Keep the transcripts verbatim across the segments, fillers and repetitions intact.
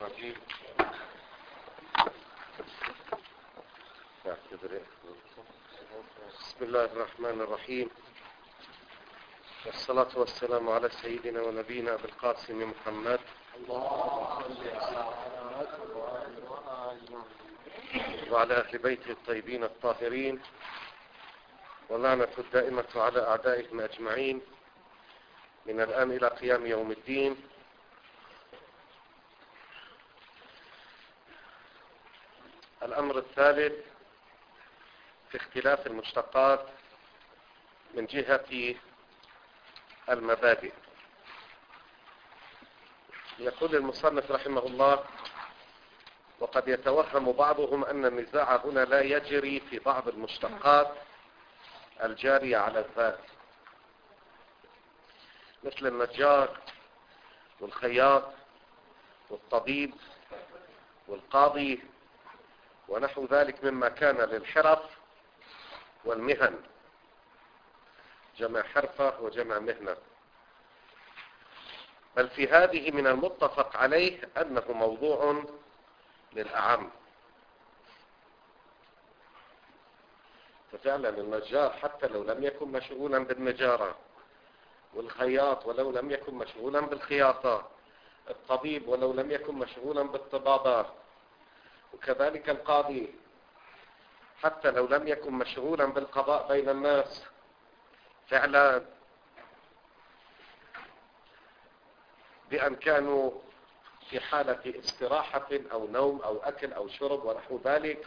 الرجيم. بسم الله الرحمن الرحيم، والصلاة والسلام على سيدنا ونبينا أبي القاسم محمد وعلى أهل بيته الطيبين الطاهرين، واللعنة الدائمة على أعدائهم أجمعين من الآن إلى قيام يوم الدين. الأمر الثالث في اختلاف المشتقات من جهة المبادئ. يقول المصنف رحمه الله: وقد يتوهم بعضهم أن النزاع هنا لا يجري في بعض المشتقات الجارية على الذات، مثل النجار والخياط والطبيب والقاضي ونحو ذلك مما كان للحرف والمهن، جمع حرفة وجمع مهنة، بل في هذه من المتفق عليه أنه موضوع للأعم. ففعلا النجار حتى لو لم يكن مشغولا بالنجارة، والخياط ولو لم يكن مشغولا بالخياطة، الطبيب ولو لم يكن مشغولا بالطبابة، وكذلك القاضي حتى لو لم يكن مشغولا بالقضاء بين الناس، فعلا بأن كانوا في حالة استراحة أو نوم أو أكل أو شرب ونحو ذلك،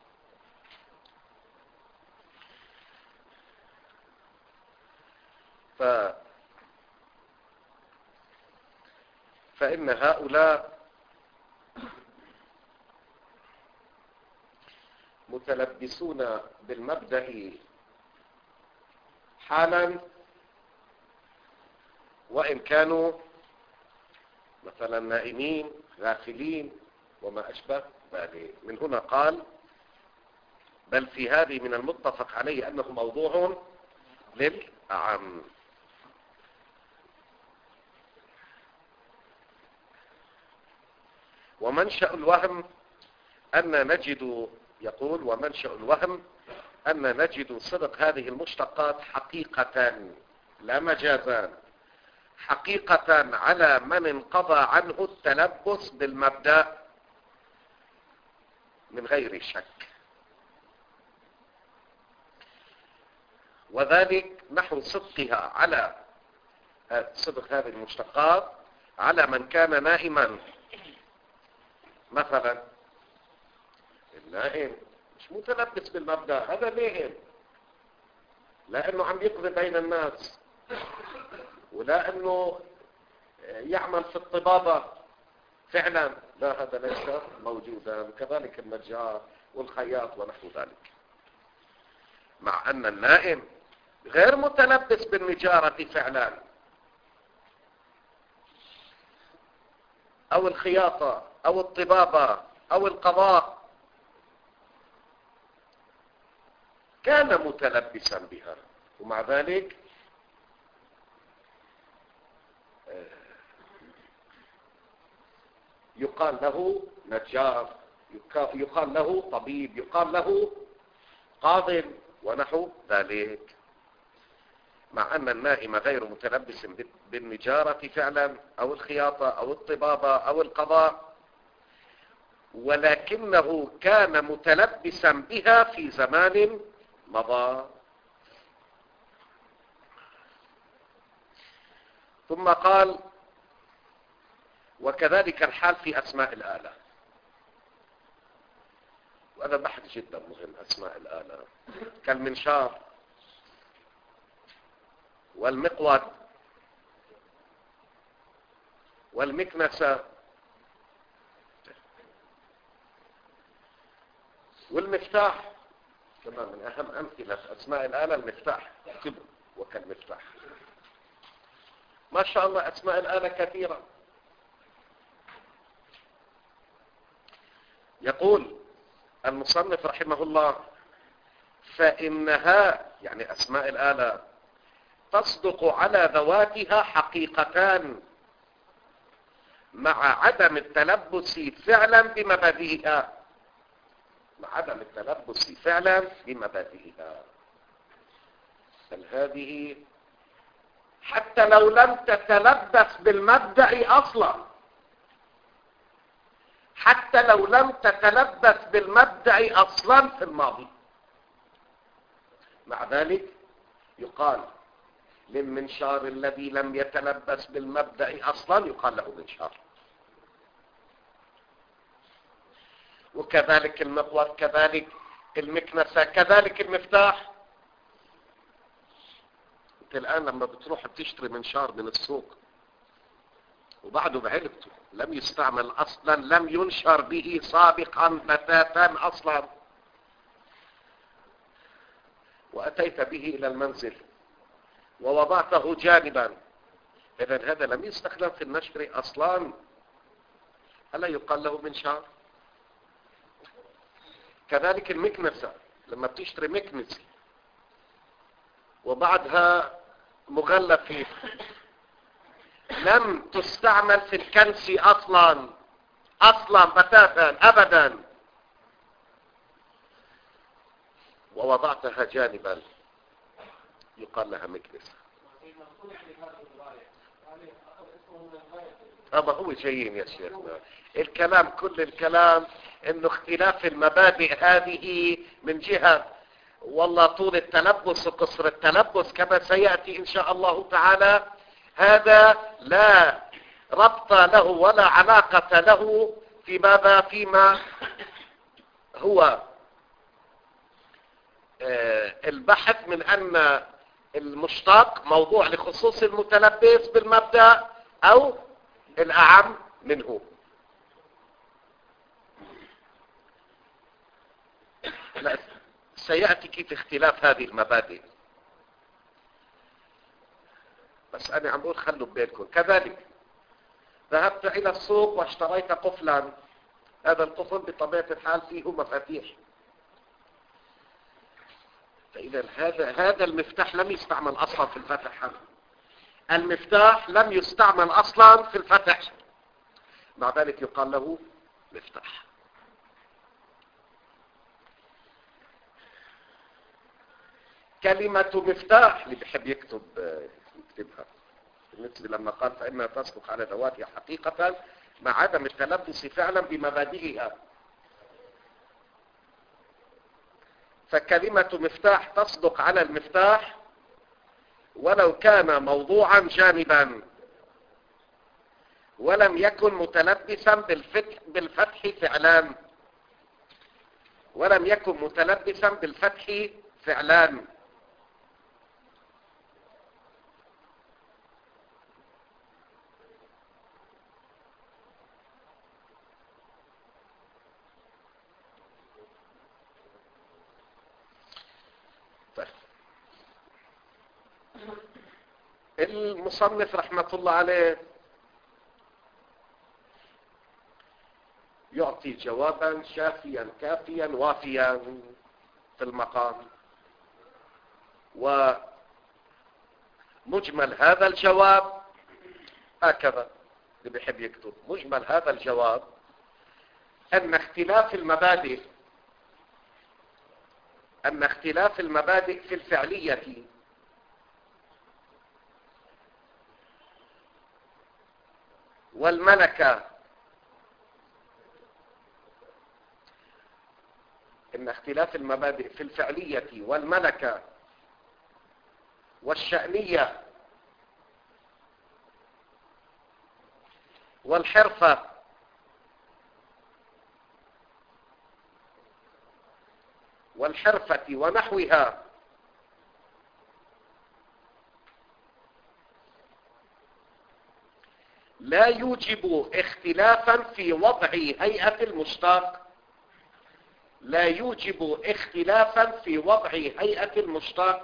ف... فإن هؤلاء متلبسون بالمبدأ حالا، وإن كانوا مثلا نائمين غافلين وما أشبه ذلك. من هنا قال: بل في هذه من المتفق عليه أنه موضوع للأعم. ومنشأ الوهم أن نجد، يقول: ومنشأ الوهم أن نجد صدق هذه المشتقات حقيقة لا مجازا، حقيقة على من انقضى عنه التلبس بالمبدأ من غير شك، وذلك نحو صدقها على صدق هذه المشتقات على من كان نائما. مثلا النائم مش متلبس بالمبدأ، هذا نائم لأنه عم يقضي بين الناس، ولا أنه يعمل في الطبابة فعلا، لا، هذا ليس موجودا. كذلك النجار والخياط ونحو ذلك، مع أن النائم غير متلبس بالنجارة فعلا أو الخياطة أو الطبابة أو القضاء، كان متلبسا بها، ومع ذلك يقال له نجار، يقال له طبيب، يقال له قاض ونحو ذلك، مع أن النائم غير متلبس بالنجارة فعلا أو الخياطة أو الطبابة أو القضاء، ولكنه كان متلبسا بها في زمان مضى. ثم قال: وكذلك الحال في أسماء الآلة. وهذا بحث جدا مهم. أسماء الآلة كالمنشار والمقود والمكنسة والمفتاح، كمان من أهم أمثلة أسماء الآلة المفتاح، كبر وكالمفتاح. ما شاء الله أسماء الآلة كثيرة. يقول المصنف رحمه الله: فإنها، يعني أسماء الآلة، تصدق على ذواتها حقيقتان مع عدم التلبس فعلا بمبادئها، مع عدم التلبس فعلا بمبادئها. بل هذه حتى لو لم تتلبس بالمبدأ أصلا، حتى لو لم تتلبس بالمبدأ أصلا في الماضي، مع ذلك يقال للمنشار الذي لم يتلبس بالمبدأ أصلا يقال له منشار. وكذلك المقور، كذلك المكنسة، كذلك المفتاح. انت الآن لما بتروح بتشتري منشار من السوق وبعده بعلبته لم يستعمل أصلا، لم ينشر به سابقا بتاتا أصلا، وأتيت به إلى المنزل ووضعته جانبا، إذن هذا لم يستخدم في النشر أصلا، ألا يقال له منشار؟ كذلك المكنسة، لما بتشتري مكنسة وبعدها مغلف فيه لم تستعمل في الكنس أصلا أصلا بتاتا أبدا، ووضعتها جانبا، يقال لها مكنسة. هذا هو جايين يا شيخنا، الكلام كل الكلام انه اختلاف المبادئ هذه من جهة والله طول التلبس وقصر التلبس كما سيأتي ان شاء الله تعالى، هذا لا ربط له ولا علاقة له في ماذا، فيما هو البحث من ان المشتق موضوع لخصوص المتلبس بالمبدأ او الاعم منه. لا سيأتي كيف اختلاف هذه المبادئ، بس انا عم بقول خلوا ببالكم. كذلك ذهبت الى السوق واشتريت قفلا، هذا القفل بطبيعة الحال فيه مفاتيح، فإذا هذا هذا المفتاح لم يستعمل أصلا في الفتح، المفتاح لم يستعمل أصلا في الفتح، مع ذلك يقال له مفتاح. كلمة مفتاح اللي بيحب يكتب يكتبها بالنسبة لما قال فإنها تصدق على ذواتها حقيقة مع عدم التلبس فعلا بمبادئها، فكلمة مفتاح تصدق على المفتاح ولو كان موضوعا جانبا ولم يكن متلبسا بالفتح, بالفتح فعلا، ولم يكن متلبسا بالفتح فعلا. المصنف رحمة الله عليه يعطي جوابا شافيا كافيا وافيا في المقام، ومجمل هذا الجواب هكذا اللي بيحب يكتب، مجمل هذا الجواب أن اختلاف المبادئ أن اختلاف المبادئ في الفعلية والملكة، إن اختلاف المبادئ في الفعلية والملكة والشأنية والحرفة والحرفة ونحوها لا يوجب اختلافا في وضع هيئة المشتق، لا يوجب اختلافا في وضع هيئة المشتق.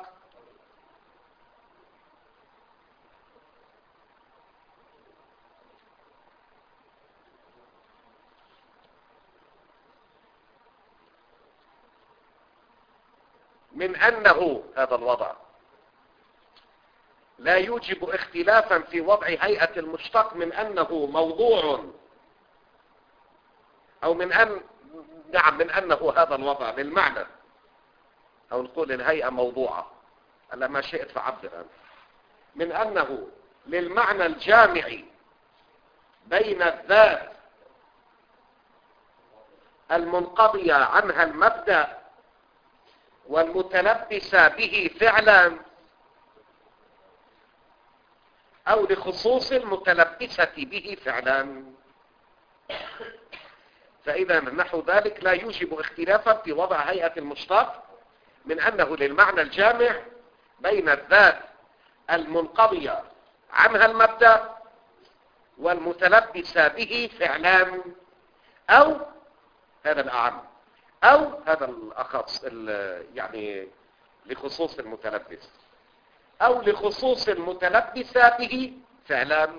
من أنه هذا الوضع لا يوجب اختلافا في وضع هيئة المشتق من أنه موضوع أو من أن نعم من أنه هذا الوضع للمعنى، أو نقول الهيئة موضوعة على ما شئت فعبر أنت، من أنه للمعنى الجامع بين الذات المنقضية عنها المبدأ والمتلبس به فعلا، أو لخصوص المتلبسة به فعلا. فإذا نحو ذلك لا يوجب اختلافا في وضع هيئة المشتق من أنه للمعنى الجامع بين الذات المنقضية عنها المبدأ والمتلبس به فعلا، أو هذا الأعم أو هذا الأخص يعني لخصوص المتلبس، أو لخصوص المتلبس به فعلا.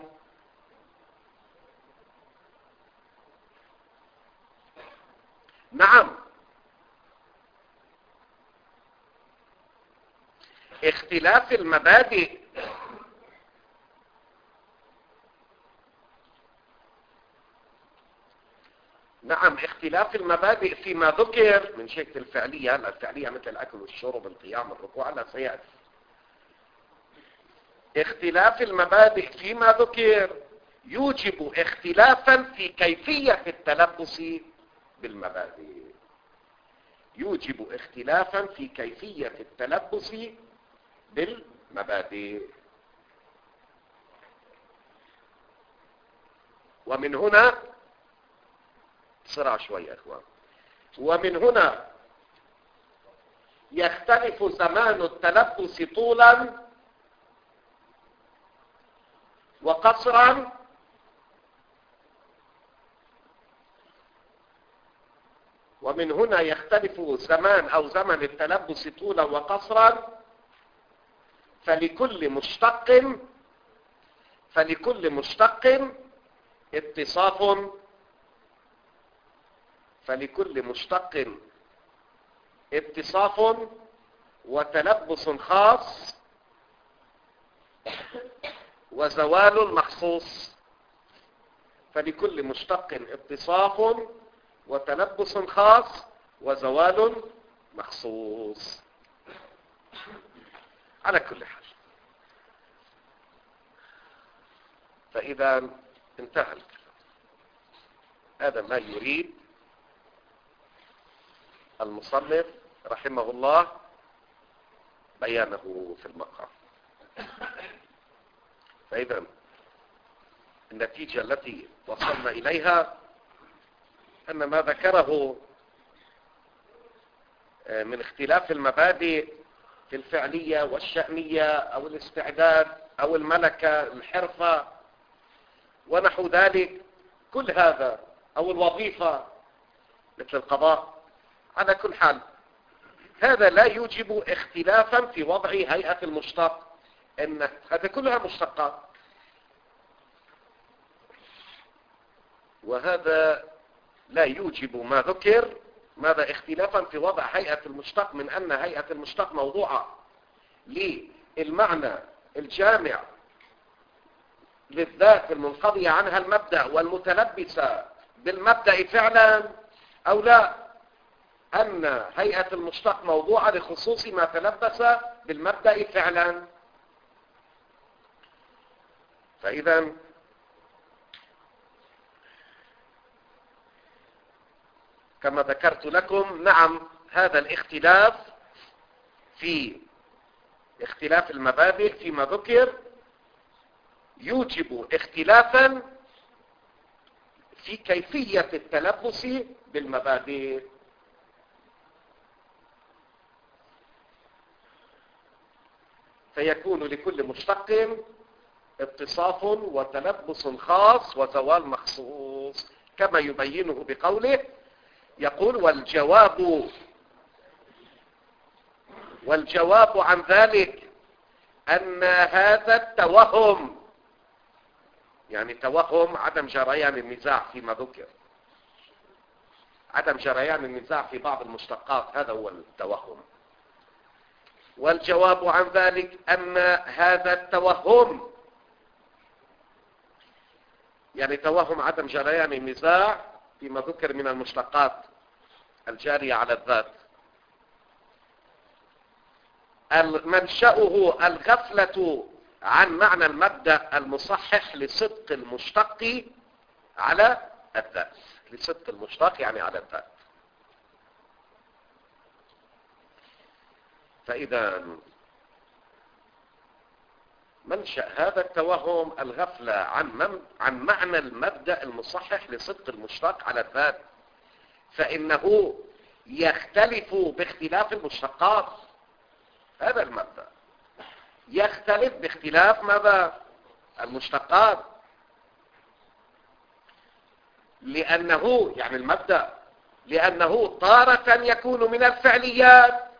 نعم، اختلاف المبادئ نعم اختلاف المبادئ فيما ذكر من شكل الفعلية، الفعلية مثل الأكل والشرب القيام الركوع لا سيأتي. اختلاف المبادئ فيما ذكر يوجب اختلافا في كيفية التلبس بالمبادئ، يوجب اختلافا في كيفية التلبس بالمبادئ. ومن هنا بسرعة شوي يا اخوان، ومن هنا يختلف زمان التلبس طولا وقصرا ومن هنا يختلف زمان او زمن التلبس طولا وقصرا فلكل مشتق فلكل مشتق اتصاف فلكل مشتق اتصاف وتلبس خاص وزوال مخصوص. فلكل مشتق اتصاف وتلبس خاص وزوال مخصوص. على كل حال، فإذا انتهى الكلام. هذا ما يريد المصنف رحمه الله بيانه في المقام. فإذا النتيجة التي وصلنا إليها أن ما ذكره من اختلاف المبادئ في الفعلية والشأنية أو الاستعداد أو الملكة الحرفة ونحو ذلك، كل هذا أو الوظيفة مثل القضاء، على كل حال هذا لا يوجب اختلافا في وضع هيئة المشتق، إن هذا كلها مشتقات، وهذا لا يوجب ما ذكر ماذا اختلافا في وضع هيئة المشتق من أن هيئة المشتق موضوعة للمعنى الجامع للذات المنقضية عنها المبدأ والمتلبسة بالمبدأ فعلا، أو لا أن هيئة المشتق موضوعة لخصوص ما تلبس بالمبدأ فعلا. فإذا كما ذكرت لكم، نعم هذا الاختلاف في اختلاف المبادئ فيما ذكر يوجب اختلافا في كيفية التلبس بالمبادئ. فيكون لكل مشتق اتصاف وتلبس خاص وزوال مخصوص، كما يبينه بقوله، يقول والجواب والجواب عن ذلك أن هذا التوهم، يعني توهم عدم جريان النزاع فيما ذكر، عدم جريان النزاع في بعض المشتقات، هذا هو التوهم. والجواب عن ذلك أن هذا التوهم، يعني توهم عدم جريان النزاع فيما ذكر من المشتقات الجارية على الذات، منشأه الغفلة عن معنى المبدأ المصحح لصدق المشتق على الذات. لصدق المشتق يعني على الذات. فإذا منشأ هذا التوهم الغفلة عن, من عن معنى المبدأ المصحح لصدق المشتق على الذات، فإنه يختلف باختلاف المشتقات. هذا المبدأ يختلف باختلاف ماذا؟ المشتقات. لأنه يعني المبدأ لأنه تارة يكون من الفعليات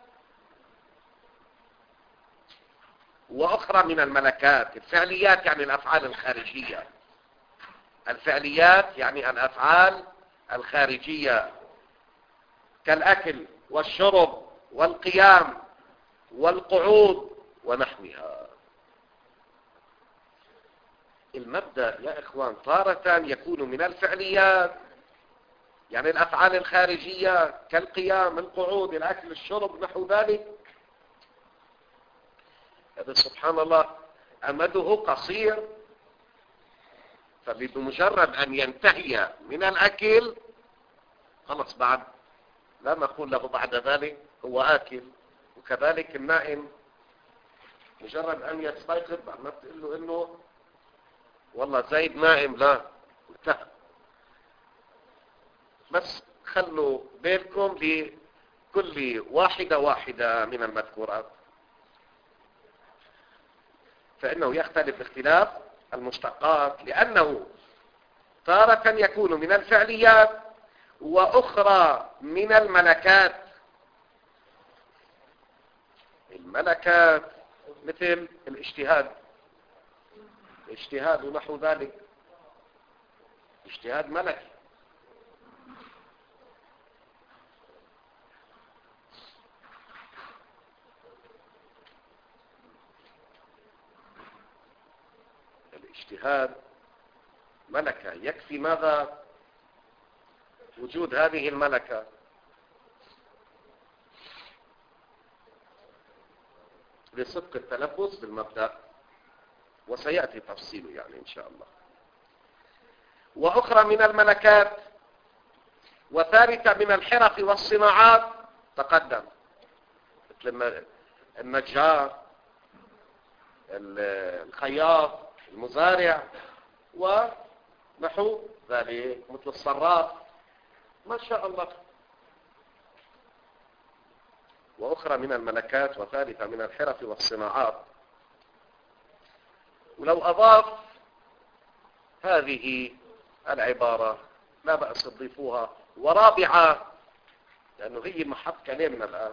وأخرى من الملكات. الفعليات يعني الأفعال الخارجية. الفعليات يعني الأفعال الخارجية كالأكل والشرب والقيام والقعود ونحوها. المبدأ يا إخوان تارة يكون من الفعليات، يعني الأفعال الخارجية كالقيام القعود الأكل الشرب نحو ذلك. هذا سبحان الله أمده قصير، فبمجرد أن ينتهي من الأكل خلص بعد لا نقول له بعد ذلك هو آكل. وكذلك النائم مجرد أن يستيقظ بعد ما تقول له إنه والله زيد نائم لا انتهى. بس خلوا بالكم لكل واحدة واحدة من المذكورات، فإنه يختلف باختلاف المشتقات، لأنه تارة يكون من الفعليات وأخرى من الملكات. الملكات مثل الاجتهاد اجتهاد ونحو ذلك. اجتهاد ملكي. الاجتهاد ملكة، يكفي ماذا؟ وجود هذه الملكة. لصدق التلفظ بالمبدأ، وسيأتي تفصيله يعني إن شاء الله. وأخرى من الملكات، وثالثة من الحرف والصناعات تقدم، مثل النجار الخياط المزارع ونحو ذلك، مثل الصراف ما شاء الله. وأخرى من الملكات وثالثة من الحرف والصناعات. ولو أضاف هذه العبارة لا بأس تضيفوها. ورابعة، لأنه هي محط كلامنا الآن،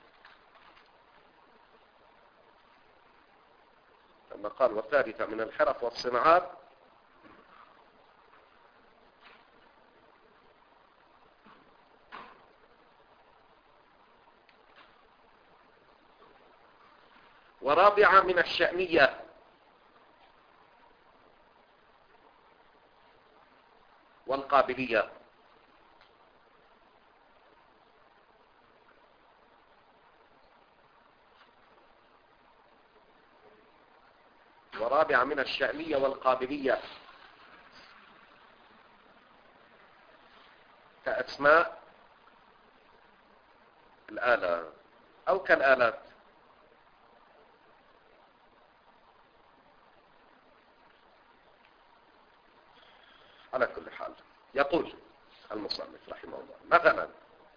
لما قال وثالثة من الحرف والصناعات، ورابعة من الشأنية، والقابلية. ورابعة من الشأنية والقابلية كأسماء الآلة أو كالآلات. على كل حال يقول المصنف رحمه الله مثلا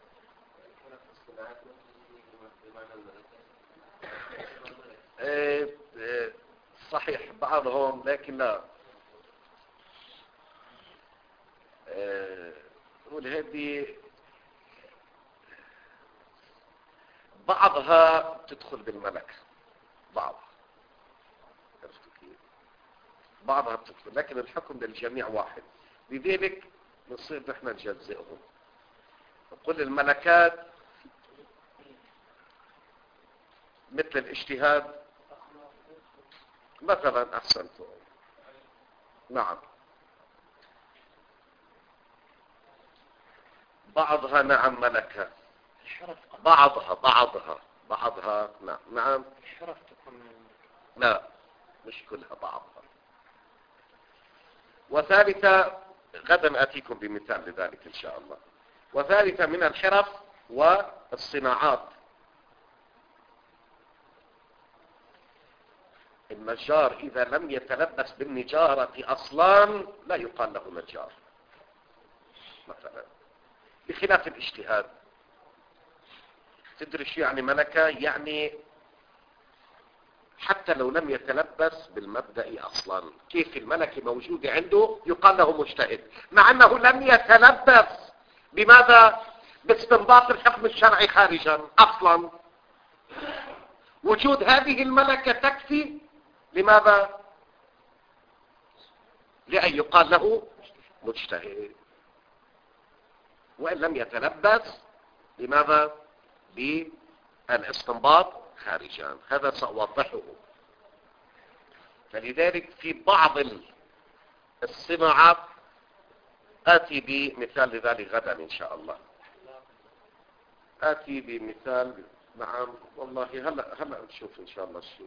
إيه إيه صحيح بعضهم، لكن لا نقول إيه هذه بعضها تدخل بالملك، بعض بعضها بتدخل، لكن الحكم للجميع واحد. لذلك نصير نحن نجزئهم، نقول الملكات مثل الاجتهاد مثلا. أحسنتم. نعم. بعضها نعم ملكة. بعضها بعضها بعضها نعم نعم. لا مش كلها، بعضها. وثالثة، غدا آتيكم بمثال لذلك إن شاء الله. وثالثة من الحرف والصناعات. النجار إذا لم يتلبس بالنجارة أصلا لا يقال له نجار مثلا، بخلاف الاجتهاد. تدري شو يعني ملكة؟ يعني حتى لو لم يتلبس بالمبدأ أصلا، كيف الملكة موجودة عنده يقال له مجتهد مع أنه لم يتلبس بماذا؟ باستنباط الحكم الشرعي خارجا أصلا. وجود هذه الملكة تكفي لماذا؟ لأن يقال له مجتهد، وإن لم يتلبس لماذا؟ بالاستنباط خارجا. هذا سأوضحه. فلذلك في بعض الصناعات آتي بمثال لذلك غدا إن شاء الله. آتي بمثال. نعم والله هلا هلا نشوف إن شاء الله شو.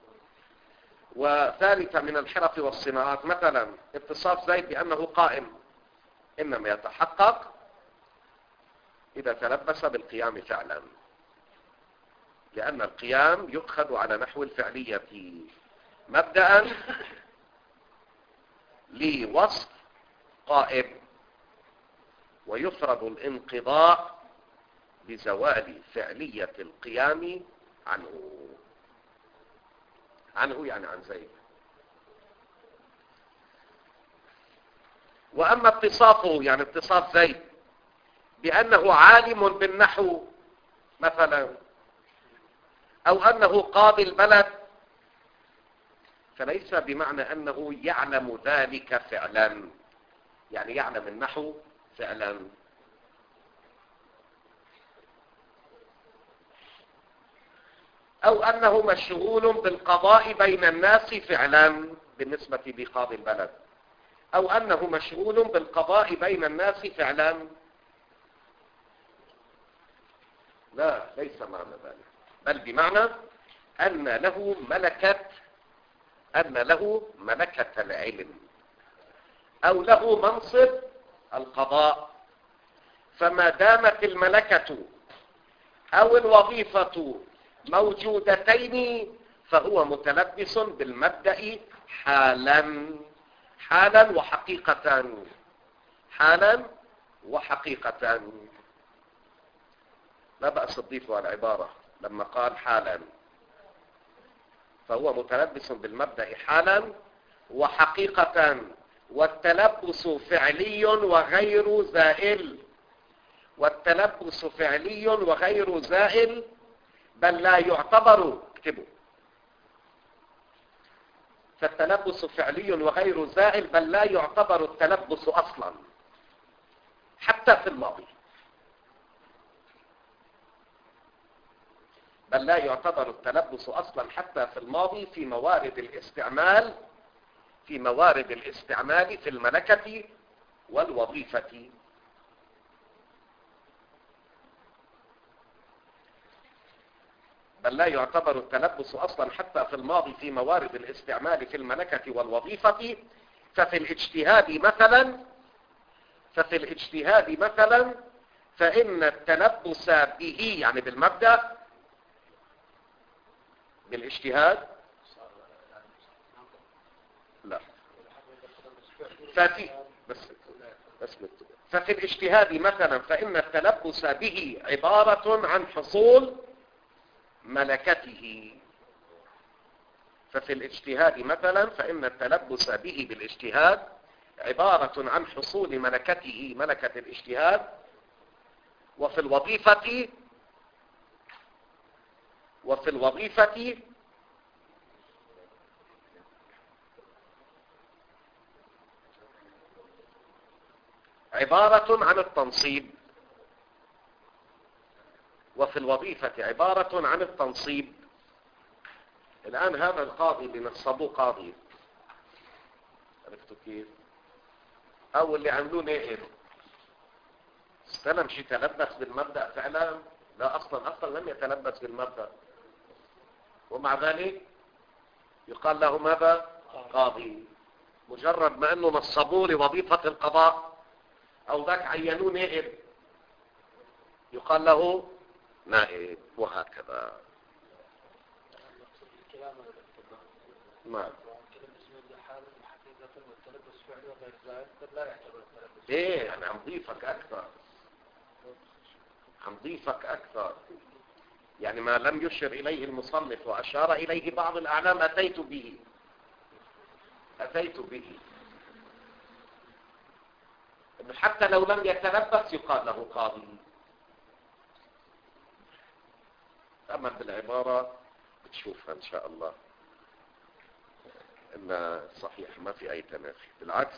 وثالثة من الحرف والصناعات مثلا اتصاف زيد بأنه قائم، إنما يتحقق إذا تلبس بالقيام فعلا، لأن القيام يؤخذ على نحو الفعلية مبدأ لوصف قائم، ويفرض الانقضاء بزوال فعلية القيام عنه. عنه يعني عن زيد. وأما اتصافه يعني اتصاف زيد بأنه عالم بالنحو مثلا، أو أنه قاضي البلد، فليس بمعنى أنه يعلم ذلك فعلا، يعني يعلم النحو فعلا. أو أنه مشغول بالقضاء بين الناس فعلا بالنسبة لقاضي البلد، أو أنه مشغول بالقضاء بين الناس فعلا. لا، ليس معنى ذلك، بل بمعنى أن له ملكة أن له ملكة العلم، أو له منصب القضاء. فما دامت الملكة أو الوظيفة موجودتين فهو متلبس بالمبدأ حالا حالا وحقيقة حالا وحقيقة. لا بأس تضيفه على العبارة لما قال حالا، فهو متلبس بالمبدأ حالا وحقيقة. والتلبس فعلي وغير زائل. والتلبس فعلي وغير زائل، بل لا يعتبر. اكتبوا. فالتلبس فعلي وغير زائل، بل لا يعتبر التلبس أصلا حتى في الماضي. بل لا يعتبر التلبس أصلا حتى في الماضي في موارد الاستعمال في موارد الاستعمال في الملكة والوظيفة. بل لا يعتبر التلبس أصلا حتى في الماضي في موارد الاستعمال في الملكة والوظيفة. ففي الاجتهاد مثلا ففي الاجتهاد مثلا فإن التلبس به يعني بالمبدأ بالاجتهاد لا ففي بس بس ففي الاجتهاد مثلا فإن التلبس به عبارة عن حصول ملكته. ففي الاجتهاد مثلا فإن التلبس به بالاجتهاد عبارة عن حصول ملكته ملكة الاجتهاد. وفي الوظيفة وفي الوظيفة عبارة عن التنصيب. وفي الوظيفة عبارة عن التنصيب الآن هذا القاضي اللي نصبوه قاضي، عرفتوا كيف؟ أو اللي عملوه نائب، استلم شيء تلبس بالمبدأ فعلا؟ لا، أصلا أصلا لم يتلبس بالمبدأ، ومع ذلك يقال له ماذا؟ قاضي. مجرد ما أنه نصبوه لوظيفة القضاء أو ذاك عينوه نائب يقال له نائب، وهكذا. نعم. ايه، انا عم ضيفك اكثر، عم ضيفك اكثر. يعني ما لم يشر اليه المصنف واشار اليه بعض الاعلام اتيت به، اتيت به. حتى لو لم يتلبس يقال له قاضي. اما بالعبارة بتشوفها ان شاء الله ان صحيح ما في اي تنافي، بالعكس.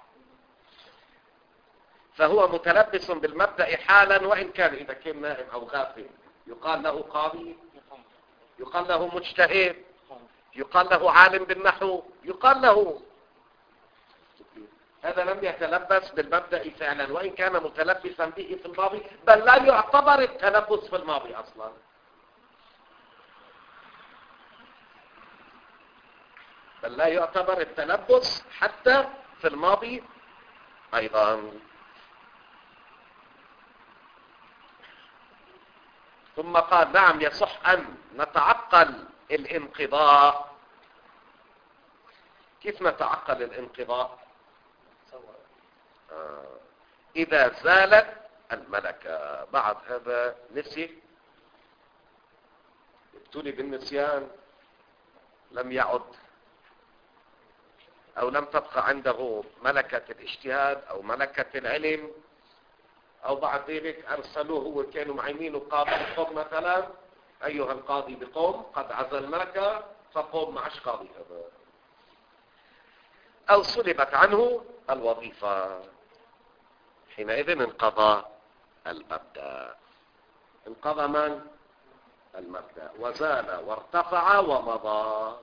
فهو متلبس بالمبدأ حالا، وإن كان إذا كان نائم أو غافل يقال له قاضي، يقال له مجتهد، يقال له عالم بالنحو، يقال له هذا لم يتلبس بالمبدأ فعلا، وإن كان متلبسا به في الماضي، بل لا يعتبر التلبس في الماضي أصلا. بل لا يعتبر التلبس حتى في الماضي أيضا. ثم قال نعم يصح أن نتعقل الانقضاء. كيف نتعقل الانقضاء؟ آه. إذا زالت الملكة. بعد هذا نسي، ابتلي بالنسيان، لم يعد أو لم تبقى عنده ملكة الاجتهاد أو ملكة العلم، أو بعد ذلك أرسلوه وكانوا معينينه قاضي بقوم مثلا، أيها القاضي بقوم قد عزلناك فقوم معش قاضي هذا، أو سلبت عنه الوظيفة، حينئذ انقضى المبدأ. انقضى من؟ المبدأ، وزال وارتفع ومضى.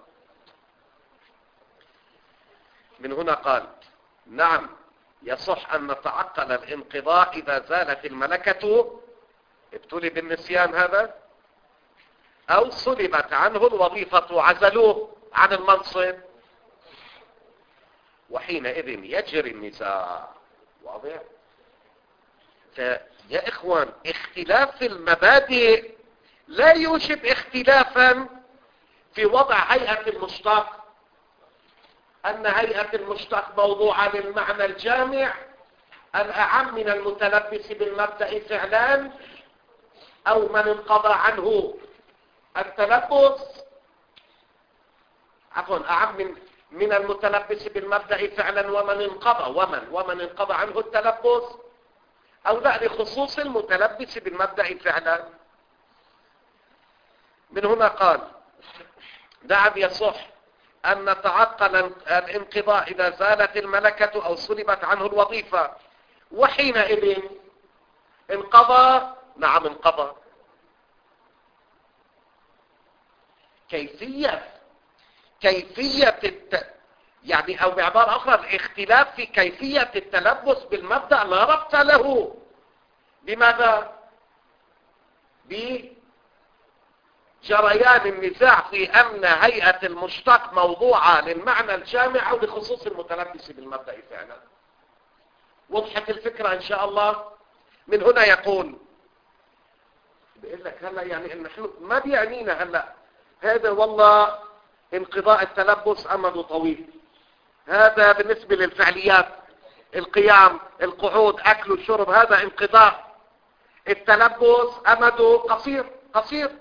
من هنا قال نعم يصح أن نتعقل الانقضاء إذا زالت الملكة، ابتلي بالنسيان هذا، أو سلبت عنه الوظيفة، عزلوه عن المنصب، وحينئذ يجري النزاع. واضح؟ فيا إخوان، اختلاف المبادئ لا يوجب اختلافا في وضع هيئة المشتق، أن هيئة المشتق موضوعة للمعنى الجامع الأعم من المتلبس بالمبدأ فعلا، أو من انقضى عنه التلبس، عفوا أعم من من المتلبس بالمبدأ فعلا ومن انقضى ومن ومن انقضى عنه التلبس، أو لا لخصوص المتلبس بالمبدأ فعلا. من هنا قال نعم يصح أن نتعقل الانقضاء إذا زالت الملكة أو سلبت عنه الوظيفة، وحينئذ انقضى. نعم انقضى. كيفية كيفية الت... يعني أو بعبارة أخرى الاختلاف في كيفية التلبس بالمبدأ لا ربط له بماذا؟ بجريان النزاع في أن هيئة المشتق موضوعة للمعنى الجامع أو لخصوص المتلبس بالمبدأ فعلا. وضحت الفكرة إن شاء الله؟ من هنا يقول بيقول لك هلا يعني إن نحن ما بيعنينا هلا هذا والله انقضاء التلبس أمده طويل، هذا بالنسبة للفعليات، القيام، القعود، أكل والشرب، هذا انقضاء. التلبس أمده قصير قصير.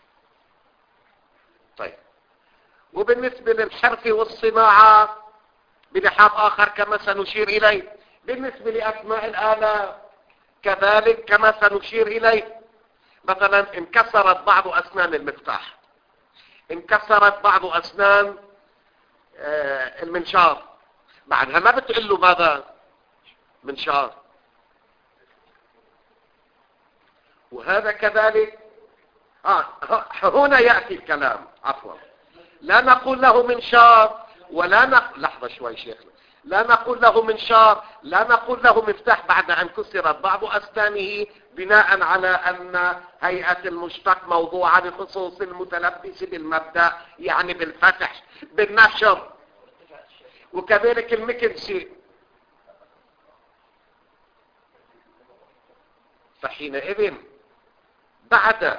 طيب، وبالنسبة للحرف والصناعة بلحاظ آخر كما سنشير إليه، بالنسبة لأسماء الآلة كذلك كما سنشير إليه. مثلا انكسرت بعض أسنان المفتاح، انكسرت بعض أسنان آه المنشار، بعدها ما بتقول له ماذا؟ منشار. وهذا كذلك آه هنا يأتي الكلام، عفوا، لا نقول له منشار ولا نقول، لحظة شوي شيخنا، لا نقول له منشار، لا نقول له مفتاح بعد أن كسرت بعض أسنانه، بناء على أن هيئة المشتق موضوعة بخصوص المتلبس بالمبدأ، يعني بالفتح بالنشر. وكذلك المكنسي. فحينئذ بعد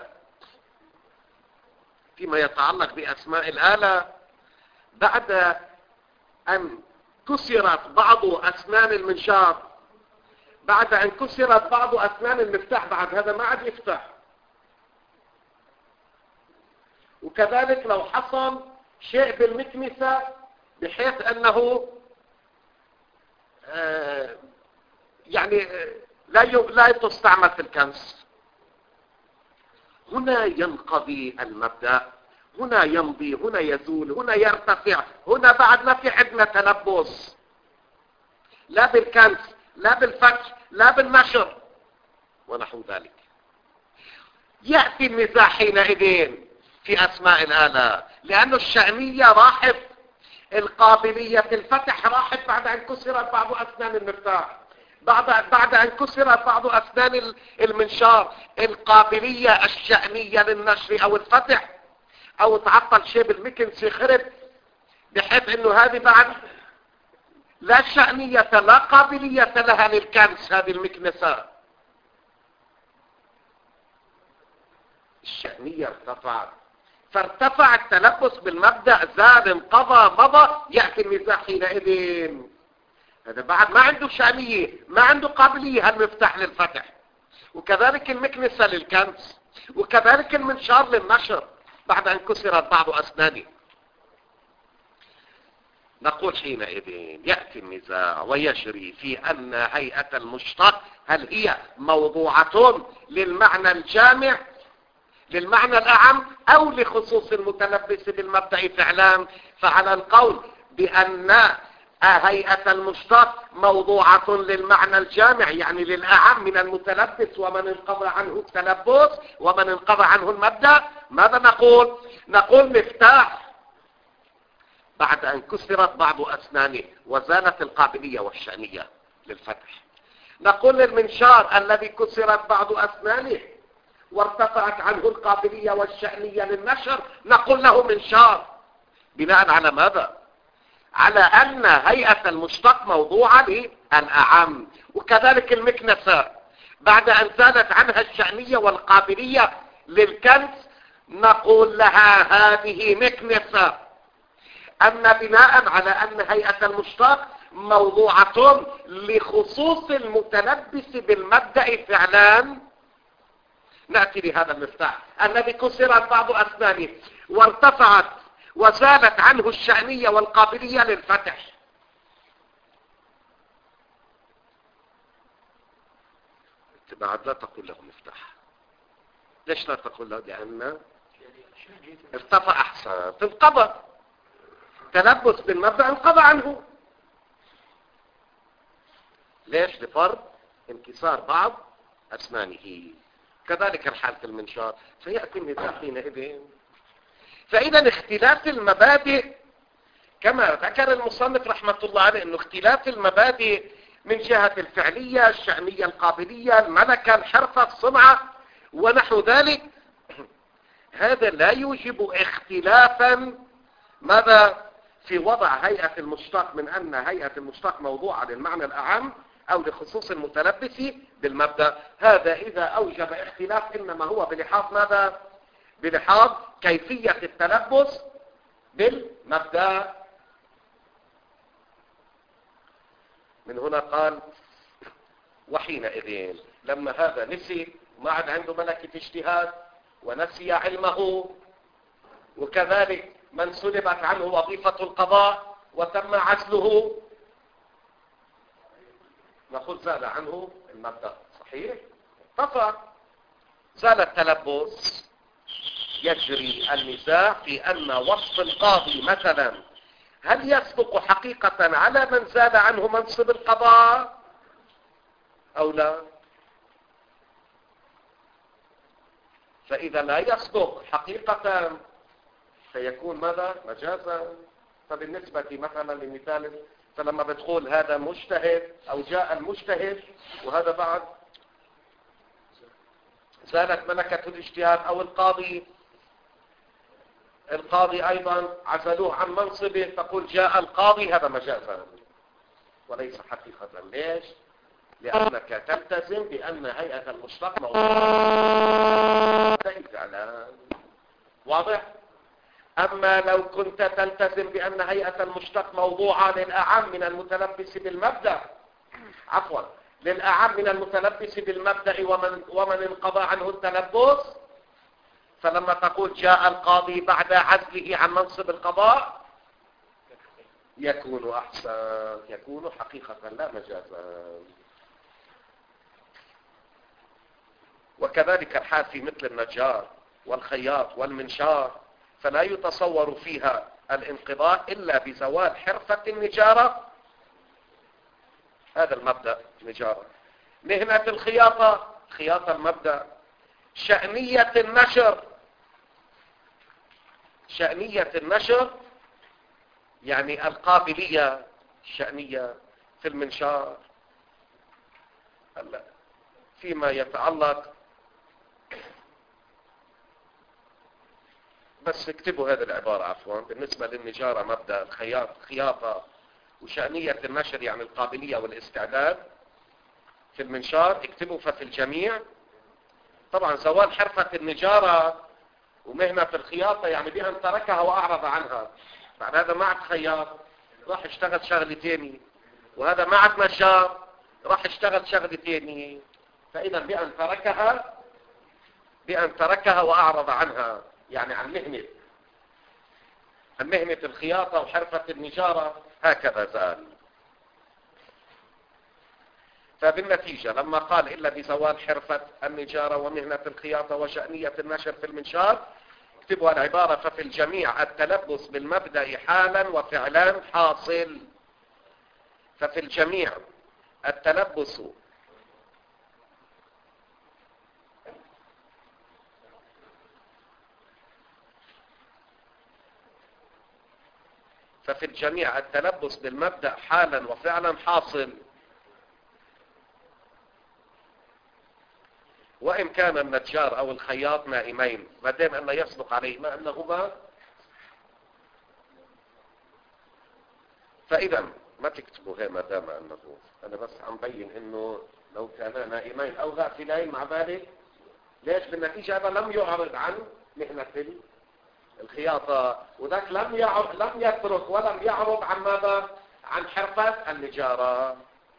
فيما يتعلق بأسماء الآلة، بعد أن كسرت بعض أسنان المنشار، بعد أن كسرت بعض أسنان المفتاح، بعد هذا ما عاد يفتح. وكذلك لو حصل شيء بالمكنسة بحيث أنه آه يعني لا لا تستعمل في الكنس، هنا ينقضي المبدأ، هنا يمضي، هنا يزول، هنا يرتفع، هنا بعد ما في عندنا تلبس لا بالكنس لا بالفتح لا بالنشر ونحو ذلك. يأتي النزاع حينئذ في أسماء الآلة، لأن الشأنية راحت، القابلية الفتح راحت بعد أن كسرت بعض أسنان المفتاح، بعد بعد أن كسرت بعض أسنان المنشار. القابلية الشأنية للنشر أو الفتح، أو تعطل شيء بالمكنسي خرب، بحيث أنه هذه بعد لا شأنية لا قابلية لها للكنس، هذه المكنسة الشأنية ارتفعت، فارتفع التلبس بالمبدأ، زاد انقضى مضى. يأتي النزاع حينئذ، هذا بعد ما عنده شأنية ما عنده قابلية هالمفتاح للفتح، وكذلك المكنسة للكنس، وكذلك المنشار للنشر بعد أن كسرت بعض أسنانه. نقول حينئذ يأتي النزاع ويجري في أن هيئة المشتق هل هي موضوعة للمعنى الجامع للمعنى الأعم أو لخصوص المتلبس بالمبدأ فعلا. فعلى القول بأن هيئة المشتق موضوعة للمعنى الجامع، يعني للأعم من المتلبس ومن انقضى عنه التلبس ومن انقضى عنه المبدأ، ماذا نقول؟ نقول مفتاح بعد أن كسرت بعض أسنانه وزالت القابلية والشأنية للفتح. نقول للمنشار الذي كسرت بعض أسنانه وارتفعت عنه القابلية والشأنية للنشر، نقول له منشار، بناء على ماذا؟ على أن هيئة المشتق موضوعة للأعم. وكذلك المكنسة بعد أن زالت عنها الشأنية والقابلية للكنس، نقول لها هذه مكنسة. أما بناء على أن هيئة المشتق موضوعة لخصوص المتلبس بالمبدأ فعلا، نأتي بهذا المفتاح الذي كسرت بعض أسنانه وارتفعت وزالت عنه الشأنية والقابلية للفتح. انت بعد لا تقول له مفتاح. ليش لا تقول له؟ لأن ارتفع أحسن، انقضى تلبس بالمبدأ، انقضى عنه. ليش؟ لفرض انكسار بعض أسنانه. كذلك الحال في المنشار. فيأتي النزاع حينئذ. فإذا اختلاف المبادئ كما ذكر المصنف رحمة الله عليه، انه اختلاف المبادئ من جهة الفعلية، الشأنية، القابلية، الملكة، الحرفة، الصنعة ونحو ذلك، هذا لا يوجب اختلافا ماذا في وضع هيئة المشتق، من أن هيئة المشتق موضوعة للمعنى الأعم أو لخصوص المتلبس بالمبدأ. هذا إذا أوجب اختلاف إنما هو بلحاظ ماذا؟ بلحاظ كيفية التلبس بالمبدأ. من هنا قال وحينئذ لما هذا نسي ما عاد عنده ملكة اجتهاد ونسي علمه، وكذلك من سلبت عنه وظيفة القضاء وتم عزله، نقول زال عنه المبدأ. صحيح؟ طفى زال التلبس. يجري النزاع في أن وصف القاضي مثلا هل يصدق حقيقة على من زال عنه منصب القضاء أو لا؟ فإذا لا يصدق حقيقة فيكون ماذا؟ مجازا. فبالنسبة مثلا لمثال، فلما بتقول هذا مجتهد أو جاء المجتهد، وهذا بعد زالت ملكة الاجتهاد، أو القاضي القاضي أيضا عزلوه عن منصبه، تقول جاء القاضي، هذا مجازا وليس حقيقة. ليش؟ لأنك تلتزم بأن هيئة المشتق موضوعة إعلان. واضح؟ أما لو كنت تلتزم بأن هيئة المشتق موضوعة للأعم من المتلبس بالمبدأ، عفوا للأعم من المتلبس بالمبدأ ومن, ومن انقضى عنه التلبس، فلما تقول جاء القاضي بعد عزله عن منصب القضاء يكون أحسن، يكون حقيقة لا مجازا. وكذلك الحال في مثل النجار والخياط والمنشار، فلا يتصور فيها الانقضاء إلا بزوال حرفة النجارة. هذا المبدأ نجارة. مهنة الخياطة، خياطة المبدأ. شأنية النشر، شأنية النشر يعني القابلية الشأنية في المنشار. فيما يتعلق، بس اكتبوا هذه العبارة عفوا، بالنسبة للنجارة مبدأ، الخياط خياطة، وشأنية النشر يعني القابلية والاستعداد في المنشار اكتبوا. ففي الجميع طبعا زوال حرفة النجارة ومهنة الخياطة يعني بأن تركها وأعرض عنها. بعد هذا ما عاد خياط، راح اشتغل شغلة تاني، وهذا ما عاد نجار، راح اشتغل شغلة تاني. فإذا بأن تركها بأن تركها وأعرض عنها، يعني عن مهنة عن مهنة الخياطة وحرفة النجارة، هكذا زال. فبالنتيجة لما قال إلا بزوال حرفة النجارة ومهنة الخياطة وشأنية النشر في المنشار، اكتبوا العبارة ففي الجميع التلبس بالمبدأ حالا وفعلا حاصل. ففي الجميع التلبس ففي الجميع التلبس بالمبدأ حالا وفعلا حاصل، وإن كان النجار أو الخياط نائمين، ما دام أن يصدق عليهما أنهما. فإذا ما تكتبوا هي ما دام أنه، أنا بس عم بين إنه لو كانا نائمين أو غافلين مع ذلك. ليش؟ بالنتيجة هذا لم يعرض عن مهنة الخياطة، وذاك لم يعرض لم يترك ولم يعرض عن ماذا؟ عن حرفة النجارة.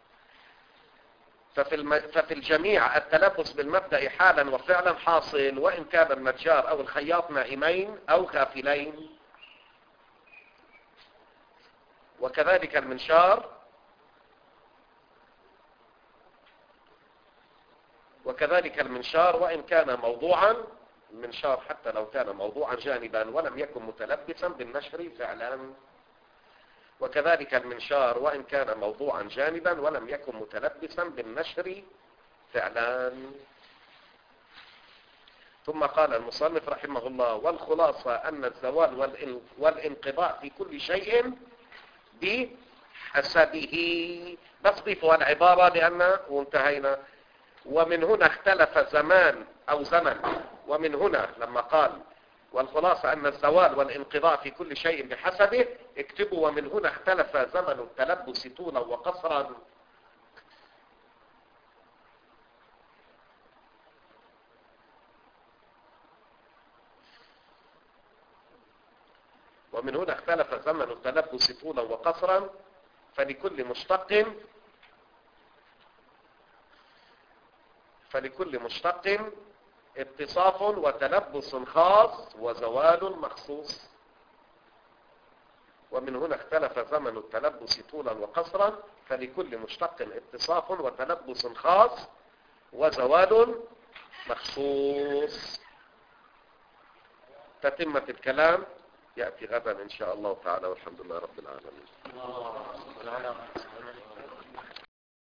ففي, الم... ففي الجميع التلبس بالمبدأ حالا وفعلا حاصل، وإن كان النجار أو الخياط نائمين أو غافلين. وكذلك المنشار وكذلك المنشار وإن كان موضوعا، المنشار حتى لو كان موضوعا جانبا ولم يكن متلبسا بالنشر فعلا. وكذلك المنشار وإن كان موضوعا جانبا ولم يكن متلبسا بالنشر فعلا. ثم قال المصنف رحمه الله: والخلاصة أن الزوال والانقضاء في كل شيء بحسبه. بس ضيفوا العبارة لأن وانتهينا. ومن هنا اختلف زمان أو زمن. ومن هنا لما قال والخلاصة أن الزوال والانقضاء في كل شيء بحسبه، اكتبوا ومن هنا اختلف زمن التلبس طولا وقصرا. ومن هنا اختلف زمن التلبس طولا وقصرا، فلكل مشتق فلكل مشتق اتصاف وتلبس خاص وزوال مخصوص. ومن هنا اختلف زمن التلبس طولا وقصرا، فلكل مشتق اتصاف وتلبس خاص وزوال مخصوص. تتمة الكلام يأتي غدا إن شاء الله تعالى، والحمد لله رب العالمين.